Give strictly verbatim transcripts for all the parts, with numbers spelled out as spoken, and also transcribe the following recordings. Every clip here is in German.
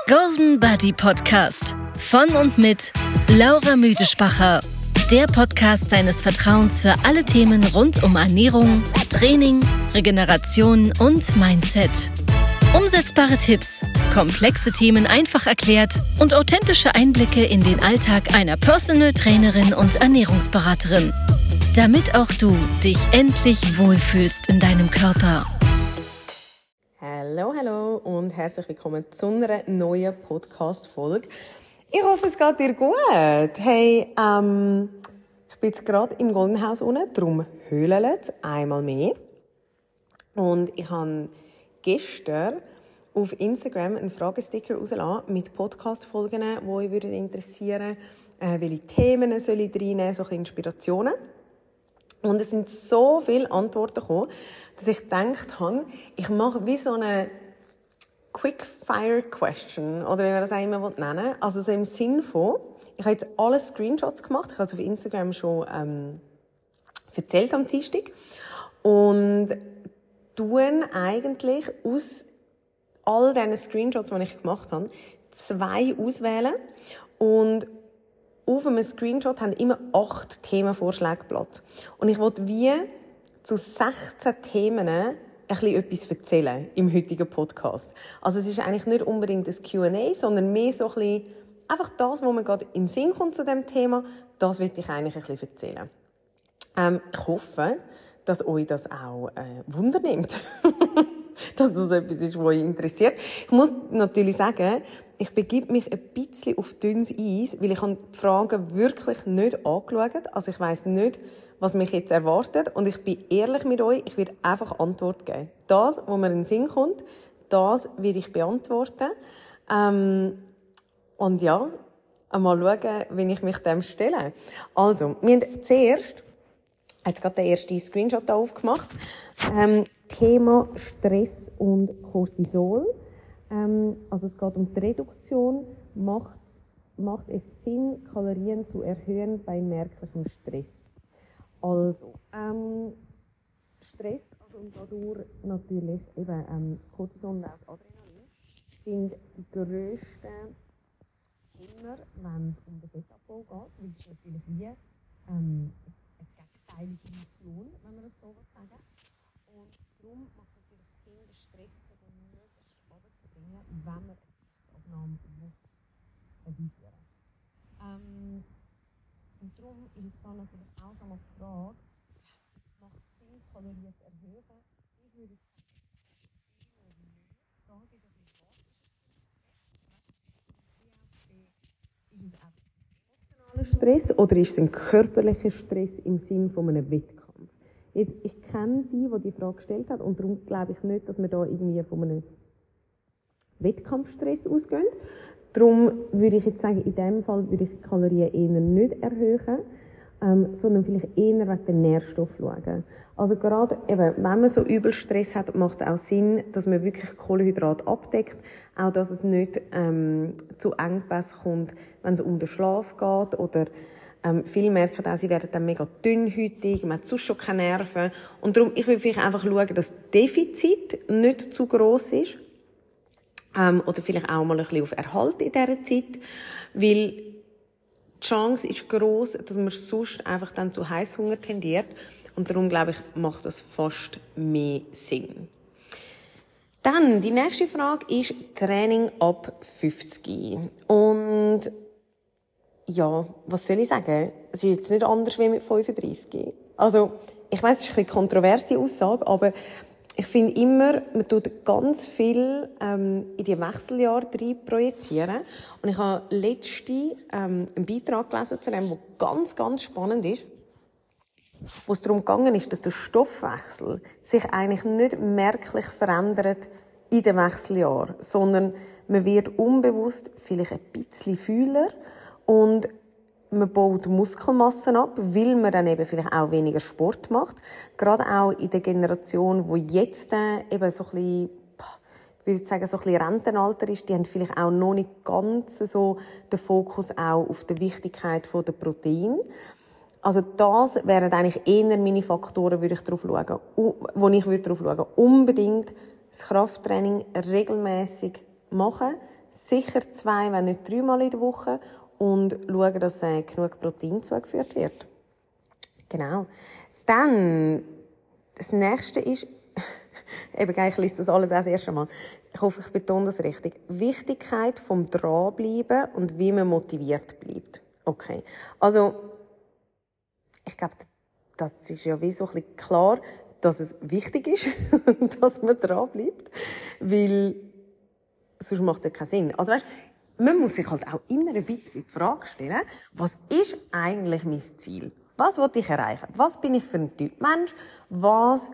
Golden Buddy Podcast von und mit Laura Müdespacher. Der Podcast deines Vertrauens für alle Themen rund um Ernährung, Training, Regeneration und Mindset. Umsetzbare Tipps, komplexe Themen einfach erklärt und authentische Einblicke in den Alltag einer Personal Trainerin und Ernährungsberaterin. Damit auch du dich endlich wohlfühlst in deinem Körper. Hallo, hallo und herzlich willkommen zu einer neuen Podcast-Folge. Ich hoffe, es geht dir gut. Hey, ähm, ich bin jetzt gerade im Golden House unten, darum höhlen einmal mehr. Und ich habe gestern auf Instagram einen Fragesticker rausgelassen mit Podcast-Folgen, die euch interessieren würden, äh, welche Themen soll ich reinnehmen, solche Inspirationen. Und es sind so viele Antworten gekommen, dass ich gedacht habe, ich mache wie so eine Quick-Fire-Question, oder wie man das auch immer nennen will. Also so im Sinn von, ich habe jetzt alle Screenshots gemacht, ich habe es auf Instagram schon ähm, erzählt am Dienstag, und tun eigentlich aus all diesen Screenshots, die ich gemacht habe, zwei auswählen. Und auf einem Screenshot haben immer acht Themenvorschläge Platz. Und ich wollte wie zu sechzehn Themen ein bisschen etwas erzählen im heutigen Podcast. Also es ist eigentlich nicht unbedingt ein Q and A, sondern mehr so ein bisschen einfach das, was mir gerade in den Sinn kommt zu diesem Thema, das will ich eigentlich ein bisschen erzählen. Ähm, ich hoffe, dass euch das auch äh, Wunder nimmt. Dass das etwas ist, was euch interessiert. Ich muss natürlich sagen, ich begebe mich ein bisschen auf dünnes Eis, weil ich die Fragen wirklich nicht angeschaut habe. Also ich weiss nicht, was mich jetzt erwartet. Und ich bin ehrlich mit euch, ich werde einfach Antwort geben. Das, was mir in den Sinn kommt, das werde ich beantworten. Ähm, und ja, einmal schauen, wie ich mich dem stelle. Also, wir haben zuerst, jetzt gerade den ersten Screenshot hier aufgemacht, ähm, Thema Stress und Cortisol. Ähm, also es geht um die Reduktion. Macht, macht es Sinn, Kalorien zu erhöhen bei merklichem Stress? Also, ähm, Stress, also und dadurch natürlich eben ähm, das Cortisol und das Adrenalin, sind die grössten Hämmer, wenn es um den Fettabbau geht. Das ist natürlich wie ähm, eine gegenteilige Mission, wenn man das so sagen will. Und darum macht es natürlich Sinn, den Stresspegel möglichst runterzubringen, wenn man eine Gewichtsabnahme herbeiführen will. Ähm, und darum ist jetzt da natürlich auch schon mal die Frage, macht es Sinn, Kalorien zu erhöhen? Ich würde sagen, die Frage ist natürlich, was ist es? Ist es einfach emotionaler Stress oder ist es ein körperlicher Stress im Sinne von einem Wettkampf? Jetzt, ich kenne sie, die die Frage gestellt hat, und darum glaube ich nicht, dass wir da irgendwie von einem Wettkampfstress ausgehen. Darum würde ich jetzt sagen, in diesem Fall würde ich die Kalorien eher nicht erhöhen, ähm, sondern vielleicht eher wegen den Nährstoffen schauen. Also gerade eben, wenn man so übel Stress hat, macht es auch Sinn, dass man wirklich Kohlenhydrate abdeckt. Auch, dass es nicht ähm, zu Engpässen kommt, wenn es um den Schlaf geht oder Ähm, viele merken auch, sie werden dann mega dünnhäutig, man hat sonst schon keine Nerven. Und darum, ich will vielleicht einfach schauen, dass das Defizit nicht zu gross ist. Ähm, oder vielleicht auch mal ein bisschen auf Erhalt in dieser Zeit. Weil die Chance ist gross, dass man sonst einfach dann zu Heisshunger tendiert. Und darum, glaube ich, macht das fast mehr Sinn. Dann, die nächste Frage ist Training ab fünfzig. Und ja, was soll ich sagen? Es ist jetzt nicht anders wie mit fünfunddreissig. Also, ich weiss, es ist eine kontroverse Aussage, aber ich finde immer, man tut ganz viel ähm, in die Wechseljahre rein projizieren. Und ich habe letztens ähm, einen Beitrag gelesen zu dem, der ganz, ganz spannend ist, wo es darum gegangen ist, dass der Stoffwechsel sich eigentlich nicht merklich verändert in den Wechseljahren, sondern man wird unbewusst vielleicht ein bisschen fühler. Und man baut Muskelmassen ab, weil man dann eben vielleicht auch weniger Sport macht. Gerade auch in der Generation, die jetzt äh, eben so ein bisschen, ich würde sagen, so ein bisschen Rentenalter ist, die haben vielleicht auch noch nicht ganz so den Fokus auch auf die Wichtigkeit der Proteine. Also das wären eigentlich eher meine Faktoren, würde ich darauf schauen, wo ich darauf schauen würde. Unbedingt das Krafttraining regelmäßig machen, sicher zwei, wenn nicht dreimal in der Woche und schauen, dass äh, genug Protein zugeführt wird. Genau. Dann, das Nächste ist, eben, ich lese das alles auch das erste Mal. Ich hoffe, ich betone das richtig. Wichtigkeit vom Dranbleiben und wie man motiviert bleibt. Okay. Also, ich glaube, das ist ja wie so ein bisschen klar, dass es wichtig ist, dass man dranbleibt. Weil, sonst macht es ja keinen Sinn. Also, weißt, man muss sich halt auch immer ein bisschen die Frage stellen, was ist eigentlich mein Ziel? Was will ich erreichen? Was bin ich für ein Typ Mensch? Was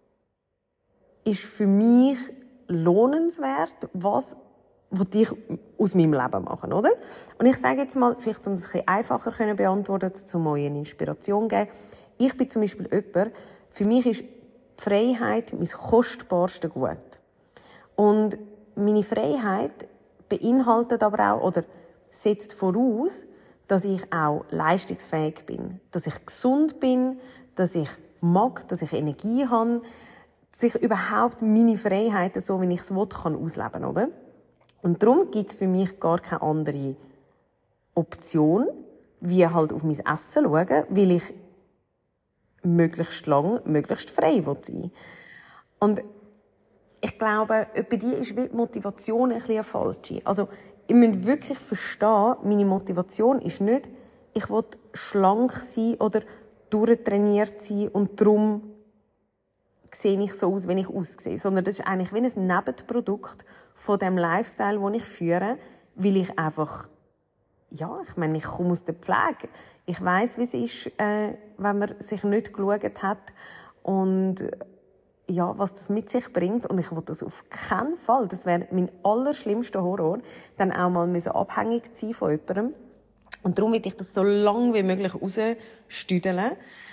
ist für mich lohnenswert? Was will ich aus meinem Leben machen, oder? Und ich sage jetzt mal, vielleicht um es ein bisschen einfacher zu beantworten, um euch eine Inspiration zu geben. Ich bin zum Beispiel jemand, für mich ist die Freiheit mein kostbarste Gut. Und meine Freiheit beinhaltet aber auch, oder setzt voraus, dass ich auch leistungsfähig bin, dass ich gesund bin, dass ich mag, dass ich Energie habe, dass ich überhaupt meine Freiheiten, so wie ich es will, kann ausleben, oder? Und darum gibt es für mich gar keine andere Option, wie halt auf mein Essen schauen, weil ich möglichst lang, möglichst frei sein will. Und ich glaube, bei dir ist die Motivation ein bisschen falsch. Also, ihr müsst wirklich verstehen, meine Motivation ist nicht, ich will schlank sein oder durchtrainiert sein und darum sehe ich so aus, wenn ich aussehe. Sondern das ist eigentlich wie ein Nebenprodukt von dem Lifestyle, den ich führe, weil ich einfach, ja, ich meine, ich komme aus der Pflege. Ich weiss, wie es ist, äh, wenn man sich nicht geschaut hat und ja, was das mit sich bringt. Und ich will das auf keinen Fall, das wäre mein allerschlimmster Horror, dann auch mal müssen abhängig sein von jemandem. Und darum will ich das so lange wie möglich rausstüdeln.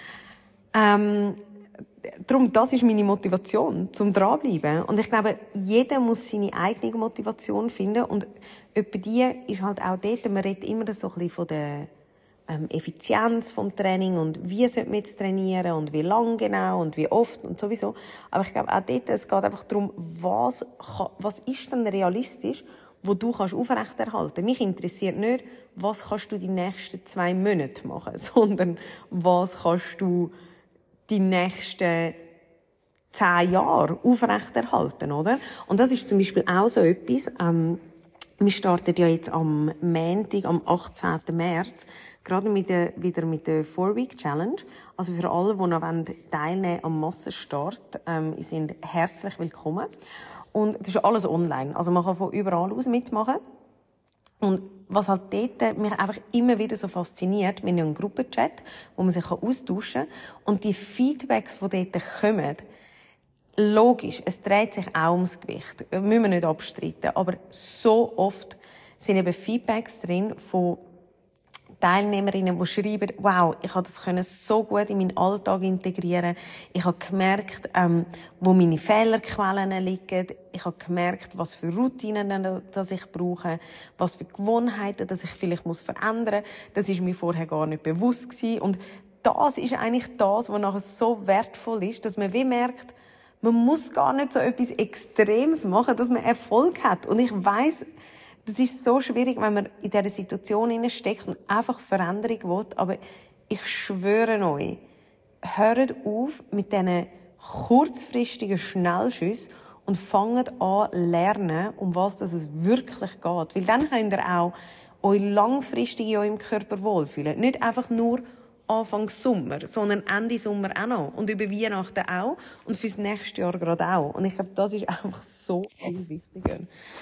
Ähm, darum, das ist meine Motivation, zum dranbleiben. Und ich glaube, jeder muss seine eigene Motivation finden. Und etwa die ist halt auch dort, man redet immer so ein bisschen von der ähm, Effizienz vom Training und wie sollte man jetzt trainieren und wie lang genau und wie oft und sowieso. Aber ich glaube auch dort, es geht einfach darum, was, was ist denn realistisch, wo du kannst aufrechterhalten. Mich interessiert nicht, was kannst du die nächsten zwei Monate machen, sondern was kannst du die nächsten zehn Jahre aufrechterhalten, oder? Und das ist zum Beispiel auch so etwas. Ähm, wir starten ja jetzt am Montag, am achtzehnten März, gerade mit der, wieder mit der Four-Week-Challenge. Also für alle, die noch teilnehmen am Massenstart, ähm, sind herzlich willkommen. Und das ist alles online. Also man kann von überall aus mitmachen. Und was halt dort mich einfach immer wieder so fasziniert, wir haben ja einen Gruppenchat, wo man sich austauschen kann. Und die Feedbacks, die dort kommen, logisch, es dreht sich auch ums Gewicht. Das müssen wir nicht abstreiten. Aber so oft sind eben Feedbacks drin von Teilnehmerinnen, die schreiben, wow, ich habe das so gut in meinen Alltag integrieren. Ich habe gemerkt, ähm, wo meine Fehlerquellen liegen. Ich habe gemerkt, was für Routinen dass ich brauche, was für Gewohnheiten, dass ich vielleicht muss verändern muss. Das ist mir vorher gar nicht bewusst gewesen. Und das ist eigentlich das, was nachher so wertvoll ist, dass man wie merkt, man muss gar nicht so etwas Extremes machen, dass man Erfolg hat. Und ich weiss, das ist so schwierig, wenn man in dieser Situation steckt und einfach Veränderung will. Aber ich schwöre euch, hört auf mit diesen kurzfristigen Schnellschüssen und fangt an zu lernen, um was es wirklich geht. Weil dann könnt ihr auch euch langfristig in eurem Körper wohlfühlen. Nicht einfach nur Anfang Sommer, sondern Ende Sommer auch noch. Und über Weihnachten auch. Und fürs nächste Jahr gerade auch. Und ich glaube, das ist einfach so viel wichtiger.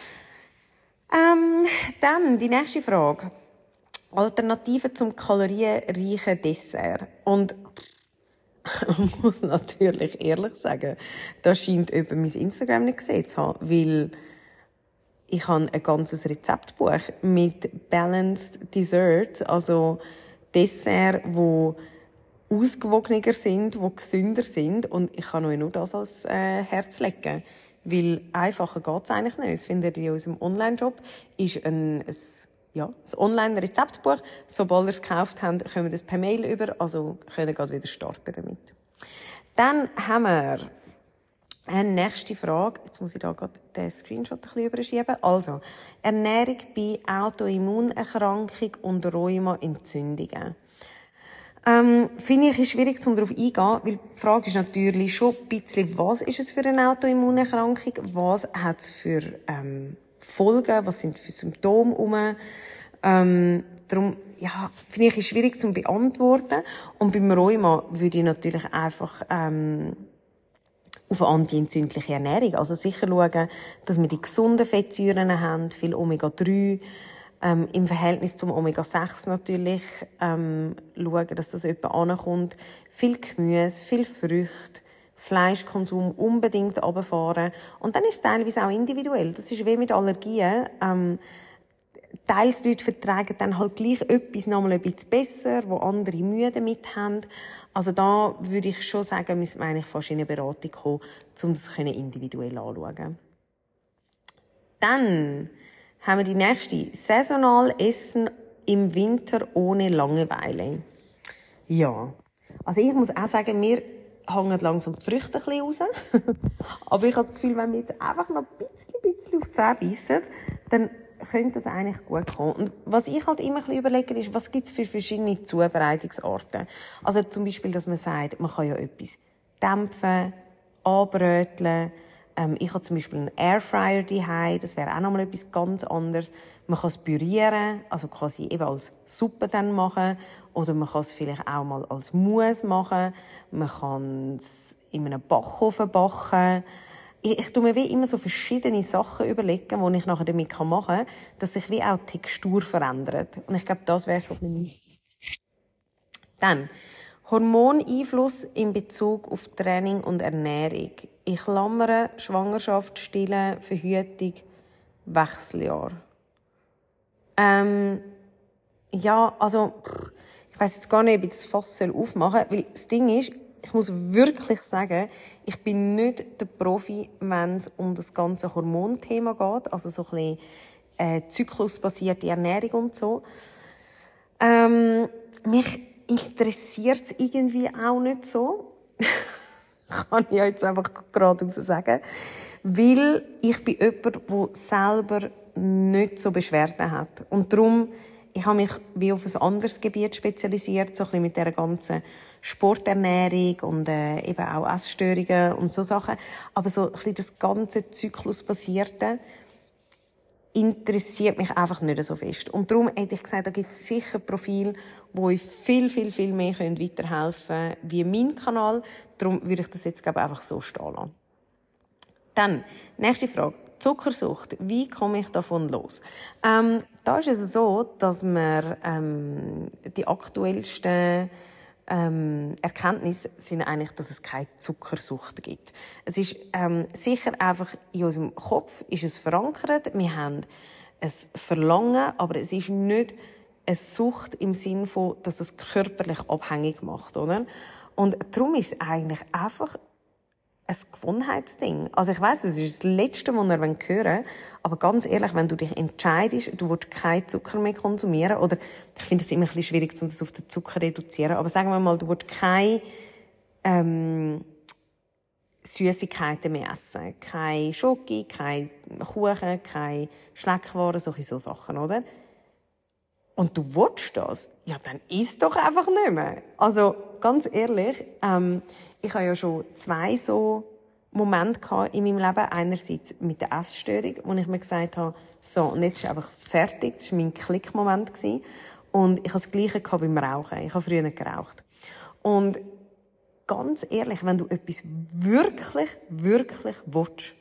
Ähm, dann die nächste Frage. Alternativen zum kalorienreichen Dessert. Und ich muss natürlich ehrlich sagen, das scheint jemand mein Instagram nicht gesehen zu haben, weil ich habe ein ganzes Rezeptbuch mit Balanced Desserts, also Desserts, die ausgewogener sind, die gesünder sind. Und ich kann euch nur das als äh, Herz legen. Weil einfacher geht's eigentlich nicht. Das findet ihr in unserem Online-Shop. Ist ein, ein, ja, ein Online-Rezeptbuch. Sobald ihr es gekauft habt, kommen wir das per Mail über. Also können wir gerade wieder starten damit. Dann haben wir Äh, nächste Frage. Jetzt muss ich da gerade den Screenshot ein bisschen überschieben. Also, Ernährung bei Autoimmunerkrankung und Rheumaentzündungen. Ähm, finde ich, ist schwierig, um darauf eingehen, weil die Frage ist natürlich schon ein bisschen, was ist es für eine Autoimmunerkrankung? Was hat es für, ähm, Folgen? Was sind für Symptome rum? Ähm, darum, ja, finde ich, ist schwierig zu beantworten. Und beim Rheuma würde ich natürlich einfach, ähm, auf eine antientzündliche Ernährung. Also sicher schauen, dass wir die gesunden Fettsäuren haben, viel Omega drei, ähm, im Verhältnis zum Omega sechs natürlich, ähm, schauen, dass das etwa ankommt. Viel Gemüse, viel Früchte, Fleischkonsum unbedingt runterfahren. Und dann ist es teilweise auch individuell. Das ist wie mit Allergien. Ähm, teils Leute vertragen dann halt gleich etwas noch mal ein bisschen besser, wo andere Mühe damit haben. Also da würde ich schon sagen, müssen wir eigentlich fast in eine Beratung kommen, um das individuell anzuschauen. Dann haben wir die nächste. Saisonal essen im Winter ohne Langeweile. Ja. Also ich muss auch sagen, mir hängen langsam die Früchte ein bisschen raus. Aber ich habe das Gefühl, wenn wir jetzt einfach noch ein bisschen, bisschen auf die Zähne beißen, dann könnte das eigentlich gut kommen. Und was ich halt immer ein bisschen überlege, ist, was gibt es für verschiedene Zubereitungsarten? Also zum Beispiel, dass man sagt, man kann ja etwas dämpfen, anbröteln. Ähm, ich habe zum Beispiel einen Airfryer daheim, das wäre auch nochmal etwas ganz anderes. Man kann es pürieren, also quasi eben als Suppe dann machen. Oder man kann es vielleicht auch mal als Mousse machen. Man kann es in einem Backofen backen. Ich, ich tue mir wie immer so verschiedene Sachen überlegen, die ich nachher damit machen kann, dass sich wie auch die Textur verändert. Und ich glaube, das wäre es, was mir nicht. Dann, Hormoneinfluss in Bezug auf Training und Ernährung. Ich klammere Schwangerschaft, Stillen, Verhütung, Wechseljahr. Ähm, ja, also, ich weiss jetzt gar nicht, ob ich das Fass aufmachen soll, weil das Ding ist, ich muss wirklich sagen, ich bin nicht der Profi, wenn es um das ganze Hormonthema geht, also so ein bisschen äh, zyklusbasierte Ernährung und so. Ähm, mich interessiert es irgendwie auch nicht so. Kann ich jetzt einfach geradeaus sagen. Weil ich bin jemand, der selber nicht so Beschwerden hat. Und darum, ich habe mich wie auf ein anderes Gebiet spezialisiert, so ein bisschen mit dieser ganzen Sporternährung und äh, eben auch Essstörungen und so Sachen. Aber so ein bisschen das ganze Zyklusbasierte interessiert mich einfach nicht so fest. Und darum hätte ich gesagt, da gibt es sicher Profile, wo euch viel, viel, viel mehr weiterhelfen können, wie mein Kanal. Darum würde ich das jetzt, glaube ich, einfach so stehen lassen. Dann, nächste Frage. Zuckersucht. Wie komme ich davon los? Ähm, da ist es so, dass wir ähm, die aktuellsten ähm, Erkenntnisse sind eigentlich, dass es keine Zuckersucht gibt. Es ist ähm, sicher einfach in unserem Kopf ist es verankert. Wir haben ein Verlangen, aber es ist nicht eine Sucht im Sinne von, dass es körperlich abhängig macht, oder? Und darum ist es eigentlich einfach ein Gewohnheitsding. Also ich weiss, das ist das Letzte, was ihr hören wollt, aber ganz ehrlich, wenn du dich entscheidest, du willst keinen Zucker mehr konsumieren, oder ich finde es immer ein bisschen schwierig, um das auf den Zucker zu reduzieren, aber sagen wir mal, du willst keine ähm, Süßigkeiten mehr essen, keine Schoki, keine Kuchen, keine Schleckwaren, solche so Sachen, oder? Und du willst das, ja, dann isst doch einfach nicht mehr. Also, ganz ehrlich, ähm, ich habe ja schon zwei so Momente gehabt in meinem Leben. Einerseits mit der Essstörung, wo ich mir gesagt habe, so, und jetzt ist einfach fertig. Das war mein Klickmoment. Und ich habe das Gleiche gehabt beim Rauchen. Ich habe früher nicht geraucht. Und ganz ehrlich, wenn du etwas wirklich, wirklich willst,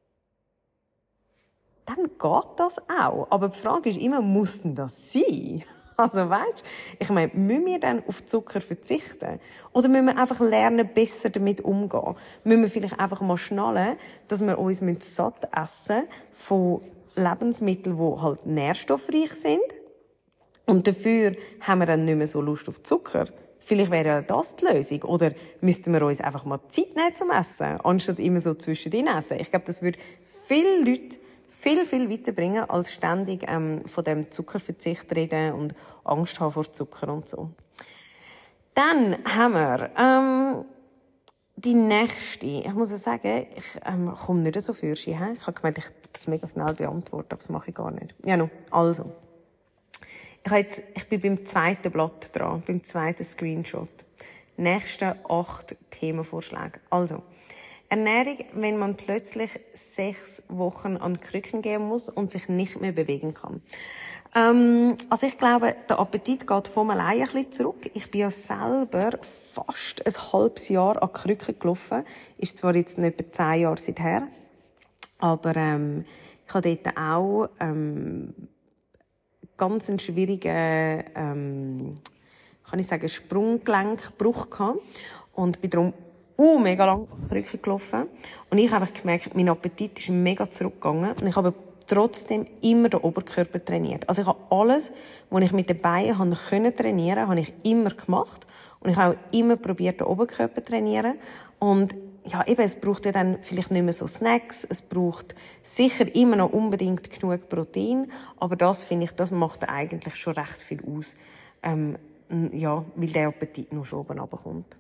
dann geht das auch. Aber die Frage ist immer, muss denn das sein? Also weisst, ich meine, müssen wir dann auf Zucker verzichten? Oder müssen wir einfach lernen, besser damit umzugehen? Müssen wir vielleicht einfach mal schnallen, dass wir uns satt essen von Lebensmitteln, die halt nährstoffreich sind? Und dafür haben wir dann nicht mehr so Lust auf Zucker. Vielleicht wäre ja das die Lösung. Oder müssten wir uns einfach mal Zeit nehmen zum Essen, anstatt immer so zwischendrin essen? Ich glaube, das würde viele Leute viel, viel weiterbringen, als ständig ähm, von dem Zuckerverzicht reden und Angst haben vor Zucker und so. Dann haben wir ähm, Die nächste, ich muss sagen, ich ähm, komme nicht so für sie. He? Ich habe gemeint, ich das mega schnell beantworten, aber das mache ich gar nicht. Ja, no, also. Ich, habe jetzt, ich bin beim zweiten Blatt dran, beim zweiten Screenshot. Nächste acht Themenvorschläge. Also, Ernährung, wenn man plötzlich sechs Wochen an Krücken gehen muss und sich nicht mehr bewegen kann. Ähm, also ich glaube, der Appetit geht von allein ein bisschen zurück. Ich bin ja selber fast ein halbes Jahr an Krücken gelaufen. Ist zwar jetzt nicht etwa zehn Jahre seither, aber ähm, ich hatte dort auch ähm, ganz einen schwierigen, ähm, kann ich sagen, Sprunggelenkbruch gehabt und bin darum uh, mega lang an Krücken gelaufen. Und ich habe gemerkt, mein Appetit ist mega zurückgegangen und ich habe trotzdem immer den Oberkörper trainiert. Also ich habe alles, was ich mit den Beinen habe können trainieren, habe ich immer gemacht. Und ich habe auch immer probiert, den Oberkörper zu trainieren. Und ja, eben, es braucht ja dann vielleicht nicht mehr so Snacks. Es braucht sicher immer noch unbedingt genug Protein. Aber das, finde ich, das macht eigentlich schon recht viel aus. Ähm, ja, weil der Appetit nur schon oben runterkommt.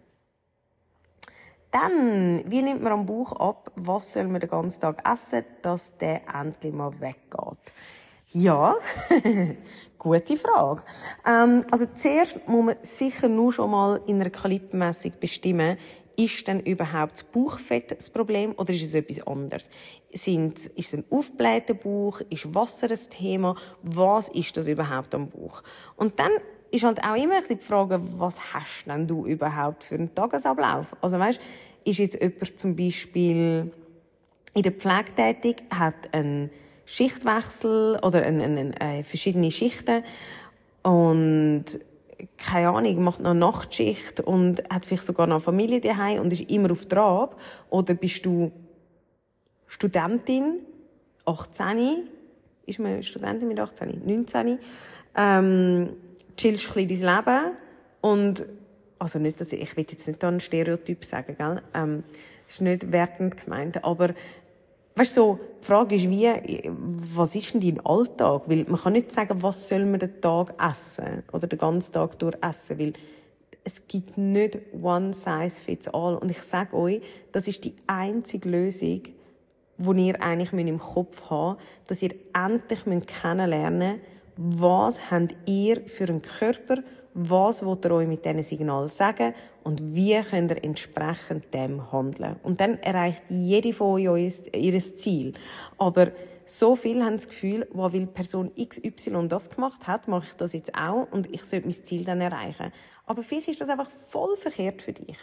Dann, wie nimmt man am Bauch ab, was soll man den ganzen Tag essen, dass der endlich mal weggeht? Ja, gute Frage. Ähm, also zuerst muss man sicher nur schon mal in einer Kalorienmessung bestimmen, ist denn überhaupt das Bauchfett das Problem oder ist es etwas anderes? Sind, ist es ein aufgeblähter Bauch? Ist Wasser ein Thema? Was ist das überhaupt am Bauch? Und dann ist halt auch immer die Frage, was hast denn du überhaupt für einen Tagesablauf? Also weißt, ist jetzt jemand zum Beispiel in der Pflege tätig, hat einen Schichtwechsel oder eine, eine, eine, verschiedene Schichten und keine Ahnung, macht noch eine Nachtschicht und hat vielleicht sogar noch eine Familie daheim und ist immer auf Trab. Oder bist du Studentin, achtzehn, ist man Studentin mit achtzehn, neunzehn, ähm, chillst ein bisschen dein Leben und, also nicht, dass ich, ich will jetzt nicht da einen Stereotyp sagen, gell, ähm, ist nicht wertend gemeint, aber, weißt du, so, die Frage ist wie, was ist denn dein Alltag? Weil man kann nicht sagen, was soll man den Tag essen oder den ganzen Tag durch essen, weil es gibt nicht one size fits all. Und ich sage euch, das ist die einzige Lösung, die ihr eigentlich im Kopf habt, dass ihr endlich kennenlernen müsst, was habt ihr für einen Körper, was wollt ihr euch mit diesen Signalen sagen und wie könnt ihr entsprechend dem handeln. Und dann erreicht jede von euch ihr Ziel. Aber so viel haben das Gefühl, weil Person X Y das gemacht hat, mache ich das jetzt auch und ich sollte mein Ziel dann erreichen. Aber vielleicht ist das einfach voll verkehrt für dich.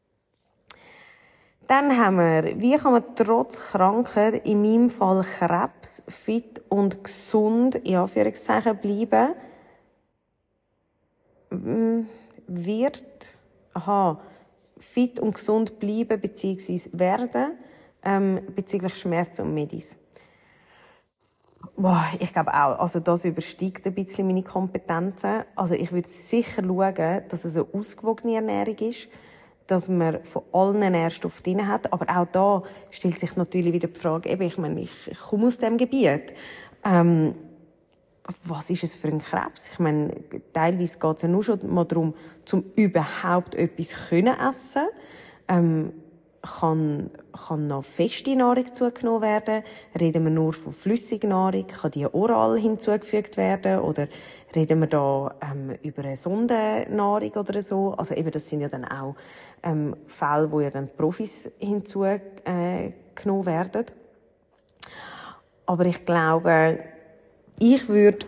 Dann haben wir, wie kann man trotz Krankheit, in meinem Fall Krebs, fit und gesund, in Anführungszeichen, bleiben? Wird, aha, fit und gesund bleiben, beziehungsweise werden, ähm, bezüglich Schmerzen und Medis. Boah, ich glaube auch, also das übersteigt ein bisschen meine Kompetenzen. Also ich würde sicher schauen, dass es eine ausgewogene Ernährung ist, dass man von allen Nährstoffen drin hat. Aber auch da stellt sich natürlich wieder die Frage, eben, ich meine, ich komme aus diesem Gebiet. Ähm, was ist es für ein Krebs? Ich meine, teilweise geht es ja nur schon mal darum, zum überhaupt etwas können essen. Ähm, kann, kann noch feste Nahrung zugenommen werden? Reden wir nur von flüssiger Nahrung? Kann die oral hinzugefügt werden? Oder reden wir da ähm, über eine Sondennahrung oder so? Also eben, das sind ja dann auch ähm, Fälle, wo ja dann Profis hinzugenommen äh, werden. Aber ich glaube, ich würde,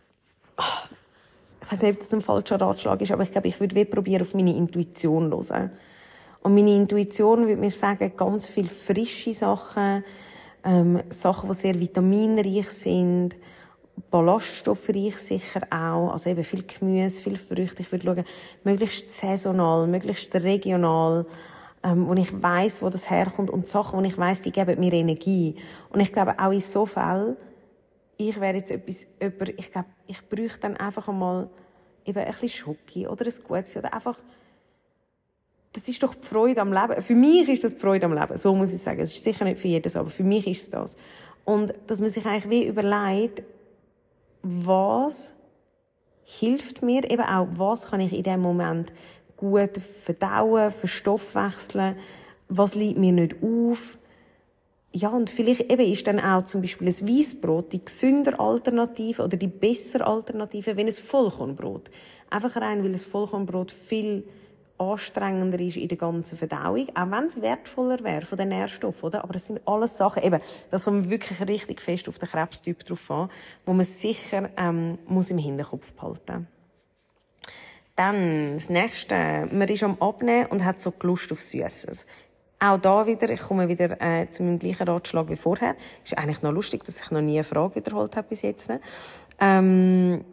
ich weiß nicht, ob das ein falscher Ratschlag ist, aber ich glaube, ich würde probieren, auf meine Intuition zu hören. Und meine Intuition würde mir sagen, ganz viele frische Sachen, ähm, Sachen, die sehr vitaminreich sind, ballaststoffreich sicher auch, also eben viel Gemüse, viel Früchte. Ich würde schauen, möglichst saisonal, möglichst regional, ähm, wo ich weiss, wo das herkommt und Sachen, wo ich weiss, die geben mir Energie. Und ich glaube, auch in so Fällen, ich wäre jetzt etwas, jemand, ich glaube, ich bräuchte dann einfach einmal eben ein bisschen Schoki oder ein Gutes oder einfach, das ist doch die Freude am Leben. Für mich ist das die Freude am Leben. So muss ich sagen. Es ist sicher nicht für jeden so, aber für mich ist es das. Und dass man sich eigentlich wie überlegt, was hilft mir, eben auch, was kann ich in diesem Moment gut verdauen, verstoffwechseln, was liegt mir nicht auf? Ja, und vielleicht eben ist dann auch zum Beispiel ein Weissbrot die gesündere Alternative oder die bessere Alternative, wenn ein Vollkornbrot. Einfach rein, weil ein Vollkornbrot viel anstrengender ist in der ganzen Verdauung, auch wenn es wertvoller wäre von den Nährstoffen, oder? Aber es sind alles Sachen, eben, das kommt wirklich richtig fest auf den Krebstyp drauf an, wo man sicher ähm, muss im Hinterkopf behalten. Dann das Nächste, man ist am Abnehmen und hat so Lust auf Süßes. Auch da wieder, ich komme wieder äh, zu meinem gleichen Ratschlag wie vorher. Ist eigentlich noch lustig, dass ich noch nie eine Frage wiederholt habe bis jetzt. Ähm,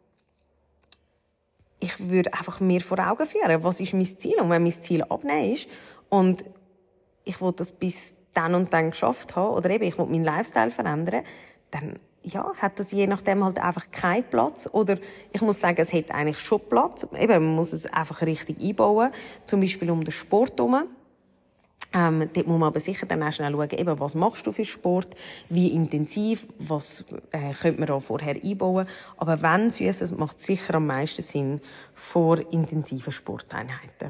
ich würde einfach mir vor Augen führen, was ist mein Ziel? Und wenn mein Ziel Abnehmen ist und ich will das bis dann und dann geschafft haben, oder eben ich will meinen Lifestyle verändern, dann ja, hat das je nachdem halt einfach keinen Platz. Oder ich muss sagen, es hat eigentlich schon Platz. Eben, man muss es einfach richtig einbauen. Zum Beispiel um den Sport herum. Ähm, dort muss man aber sicher dann auch schnell schauen, eben, was machst du für Sport, wie intensiv, was äh, könnte man da vorher einbauen. Aber wenn Süßes, macht es sicher am meisten Sinn vor intensiven Sporteinheiten.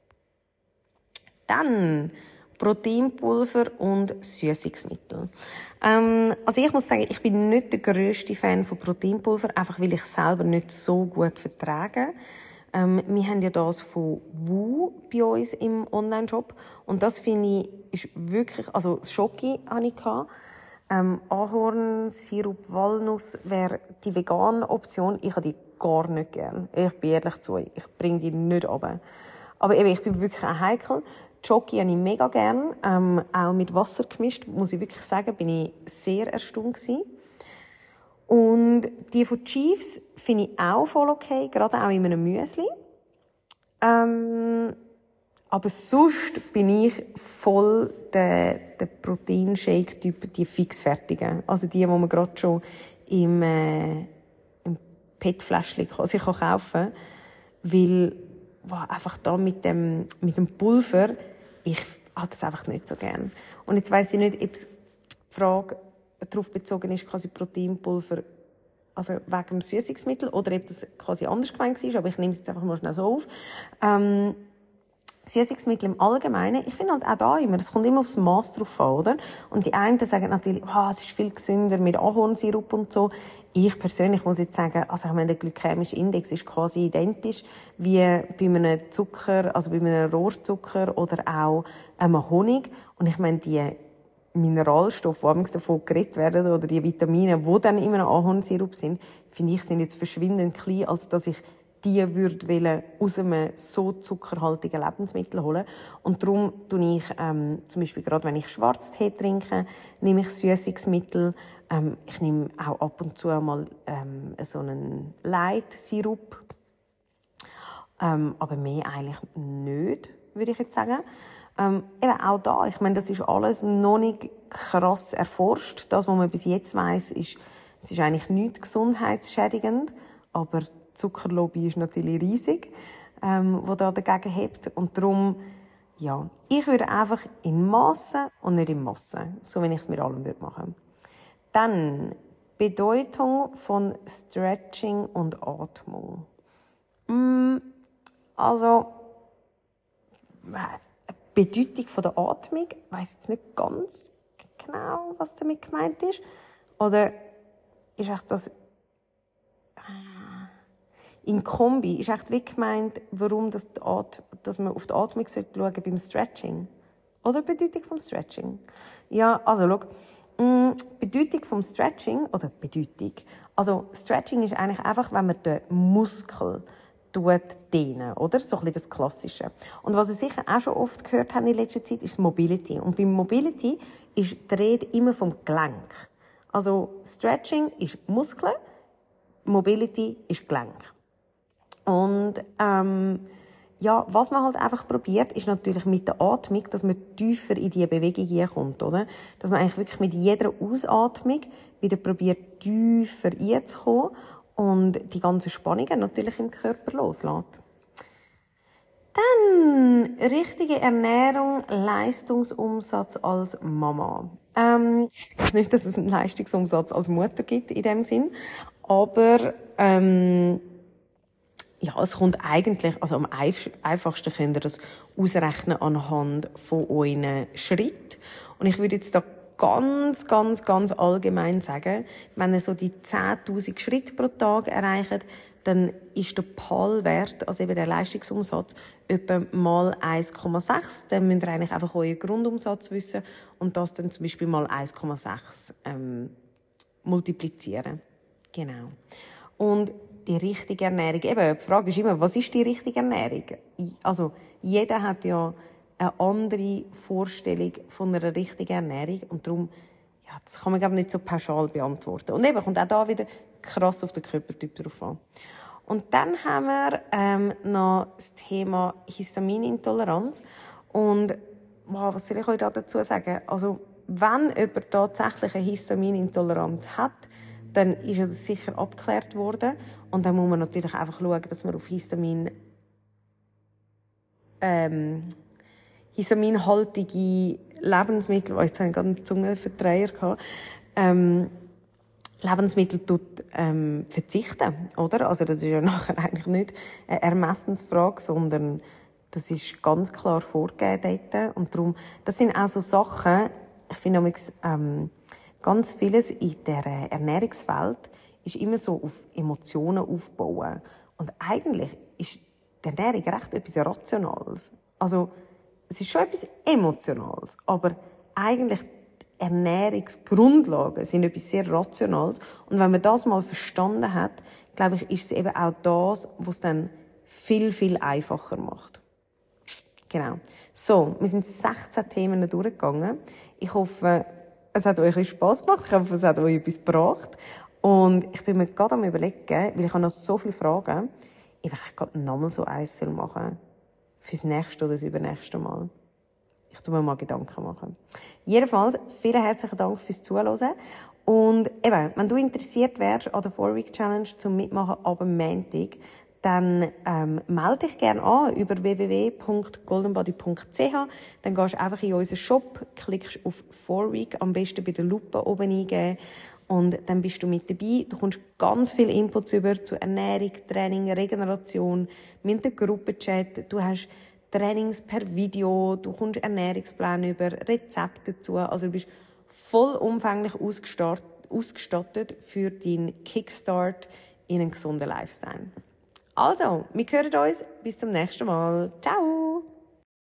Dann Proteinpulver und Süßungsmittel. Ähm, also ich muss sagen, ich bin nicht der grösste Fan von Proteinpulver, einfach weil ich es selber nicht so gut vertrage. Ähm, wir haben ja das von Wu bei uns im Online-Shop. Und das finde ich, ist wirklich, also das Schoki hatte ich. Ähm, Ahorn, Sirup, Walnuss wäre die vegane Option. Ich habe die gar nicht gern. Ich bin ehrlich zu euch. Ich bringe die nicht runter. Aber eben, ich bin wirklich ein Heikel. Schoki habe ich mega gern. Ähm, auch mit Wasser gemischt, muss ich wirklich sagen, bin ich sehr erstaunt gewesen. Und die von Chiefs finde ich auch voll okay, gerade auch in einem Müsli. Ähm, aber sonst bin ich voll der, der Proteinshake-Typ, die fixfertigen. Also die, die man gerade schon im, äh, im P E T-Fläschchen sich kaufen kann. Weil, wow, einfach da mit dem, mit dem Pulver, ich habe das einfach nicht so gern. Und jetzt weiss ich nicht, ob die Frage darauf bezogen ist, quasi Proteinpulver, also wegen dem Süßungsmittel, oder ob das quasi anders gemeint war, aber ich nehme es jetzt einfach mal schnell so auf. Ähm, Süßungsmittel im Allgemeinen, ich finde halt auch da immer, es kommt immer aufs Maß drauf an, oder? Und die einen sagen natürlich, oh, es ist viel gesünder mit Ahornsirup und so. Ich persönlich muss jetzt sagen, also ich meine, der glykämische Index ist quasi identisch wie bei einem Zucker, also bei einem Rohrzucker oder auch einem Honig. Und ich meine, die Mineralstoffe, die davon geredet werden, oder die Vitamine, die dann immer noch Ahornsirup sind, finde ich, sind jetzt verschwindend klein, als dass ich die würde aus einem so zuckerhaltigen Lebensmittel holen. Und darum tue ich, ähm, zum Beispiel gerade wenn ich Schwarztee trinke, nehme ich Süßungsmittel. Ähm, ich nehme auch ab und zu mal ähm, so einen Light-Sirup. Ähm, aber mehr eigentlich nicht, würde ich jetzt sagen. Ähm, eben auch da, ich meine, das ist alles noch nicht krass erforscht. Das, was man bis jetzt weiss, ist, es ist eigentlich nicht gesundheitsschädigend, aber die Zuckerlobby ist natürlich riesig, ähm, wo da dagegen hebt. Und darum, ja, ich würde einfach in Massen und nicht in Massen, so wie ich es mit allem würde machen. Dann Bedeutung von Stretching und Atmung. Mm, also Bedeutung von der Atmung, ich weiss jetzt nicht ganz genau, was damit gemeint ist. Oder ist echt das in Kombi, ist echt wie gemeint, warum das die At- dass man auf die Atmung schauen sollte beim Stretching? Oder Bedeutung vom Stretching? Ja, also schau, mh, Bedeutung vom Stretching, oder Bedeutung, also Stretching ist eigentlich einfach, wenn man den Muskel dehnen, oder? So ein bisschen das Klassische. Und was ihr sicher auch schon oft gehört habt in letzter Zeit, ist Mobility. Und beim Mobility ist die Rede immer vom Gelenk. Also Stretching ist Muskeln, Mobility ist Gelenk. Und ähm, ja, was man halt einfach probiert, ist natürlich mit der Atmung, dass man tiefer in diese Bewegung hineinkommt, oder? Dass man eigentlich wirklich mit jeder Ausatmung wieder probiert, tiefer reinzukommen und die ganzen Spannungen natürlich im Körper loslässt. Dann richtige Ernährung, Leistungsumsatz als Mama. Ähm, ich weiß nicht, dass es einen Leistungsumsatz als Mutter gibt in dem Sinn, aber ähm, ja, es kommt eigentlich, also am einfachsten könnt ihr das ausrechnen anhand von euren Schritten. Und ich würde jetzt da ganz, ganz, ganz allgemein sagen, wenn ihr so die zehntausend Schritte pro Tag erreicht, dann ist der P A L-Wert, also eben der Leistungsumsatz, etwa mal eins Komma sechs. Dann müsst ihr eigentlich einfach euren Grundumsatz wissen und das dann zum Beispiel mal eins Komma sechs ähm, multiplizieren. Genau. Und die richtige Ernährung, eben, die Frage ist immer, was ist die richtige Ernährung? Also, jeder hat ja eine andere Vorstellung von einer richtigen Ernährung und darum, ja, das kann man glaube ich, nicht so pauschal beantworten. Und eben kommt auch da wieder krass auf den Körpertyp drauf an. Und dann haben wir ähm, noch das Thema Histaminintoleranz. Und wow, was soll ich euch da dazu sagen? Also, wenn jemand tatsächlich eine Histaminintoleranz hat, dann ist das sicher abgeklärt worden. Und dann muss man natürlich einfach schauen, dass man auf Histamin, ähm, histaminhaltige Lebensmittel, oh, jetzt habe ich gerade einen Zungenverdreher gehabt, ähm, Lebensmittel tut, ähm, verzichten, oder? Also das ist ja nachher eigentlich nicht eine Ermessensfrage, sondern das ist ganz klar vorgegeben dort. Und darum, das sind auch so Sachen, ich finde ähm, ganz vieles in der Ernährungswelt ist immer so auf Emotionen aufbauen. Und eigentlich ist die Ernährung recht etwas Rationales. Also, es ist schon etwas Emotionales, aber eigentlich die Ernährungsgrundlagen sind etwas sehr Rationales. Und wenn man das mal verstanden hat, glaube ich, ist es eben auch das, was es dann viel, viel einfacher macht. Genau. So, wir sind sechzehn Themen durchgegangen. Ich hoffe, es hat euch Spass gemacht. Ich hoffe, es hat euch etwas gebracht. Und ich bin mir gerade am Überlegen, weil ich habe noch so viele Fragen, ob ich gerade nochmal so eins machen soll. Fürs nächste oder das übernächste Mal. Ich tue mir mal Gedanken machen. Jedenfalls, vielen herzlichen Dank fürs Zuhören. Und eben, wenn du interessiert wärst an der Four-Week-Challenge zum Mitmachen ab dem Montag, dann ähm, melde dich gerne an über w w w punkt goldenbody punkt c h. Dann gehst du einfach in unseren Shop, klickst auf Four Week, am besten bei der Lupe oben eingeben. Und dann bist du mit dabei. Du kommst ganz viele Inputs über zu Ernährung, Training, Regeneration, mit dem Gruppenchat. Du hast Trainings per Video, du kommst Ernährungspläne über, Rezepte dazu. Also du bist vollumfänglich ausgestattet für deinen Kickstart in einen gesunden Lifestyle. Also, wir hören uns. Bis zum nächsten Mal. Ciao!